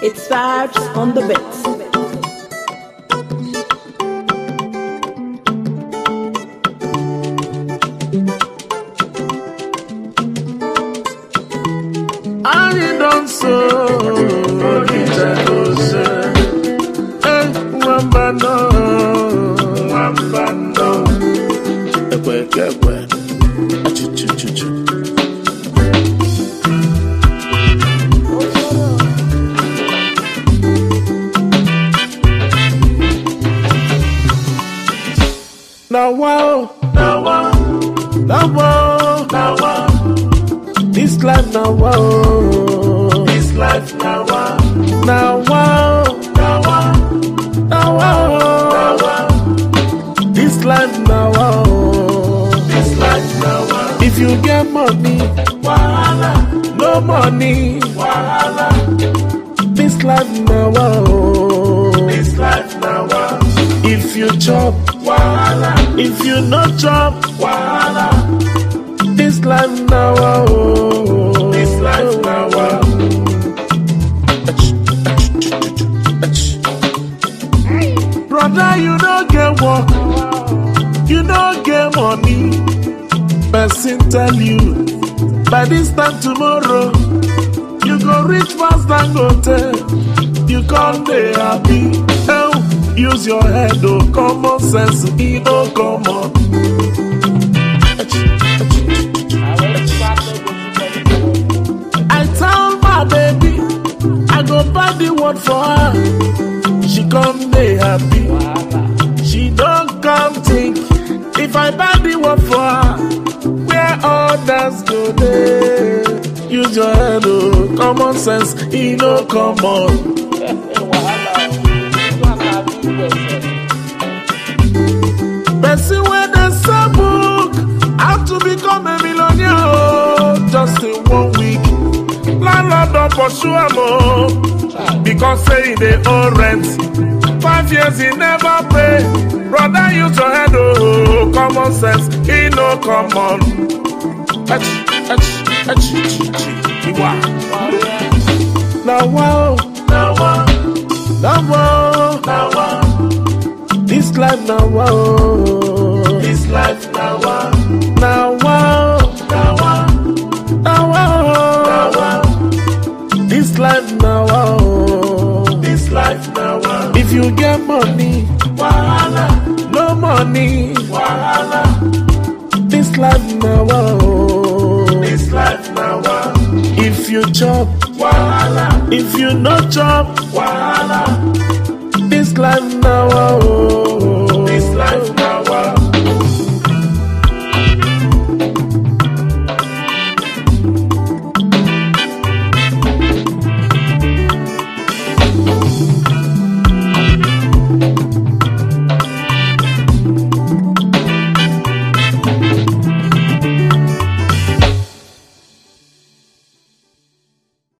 It's vibes on the bits. I don't so Now wow, this life now wow, this life now wow, now wow, this life now wow, this life now wow. If you get money, wahala, no money, wahala. This life now wow, this life now wow. If you chop, wahala. If you not chop, wahala. This life now, oh, this life now, oh. Brother, you don't get work, you don't get money. Person tell you, by this time tomorrow, you go reach fast and go tell. You can't be happy. Oh, use your head, oh, common sense, it don't come on. I tell my baby, I go buy the word for her. She come dey happy. She don't come think. If I buy the word for her, where others go there? Use your head, oh, common sense, it no come on. Person when they sell book, how to become a millionaire, oh, just in 1 week. Landlord don't pursue him, oh, because say they owe rent. 5 years he never pay. Brother, use your head, oh, common sense, he no come on. Now wow, this life now wow, this life now wow, now wow, this life now wow, this life now wow. If you get money, wahala, no money, wahala. This life now wow, this life now wow. If you chop, wahala. If you not chop, wahala. This life now wow.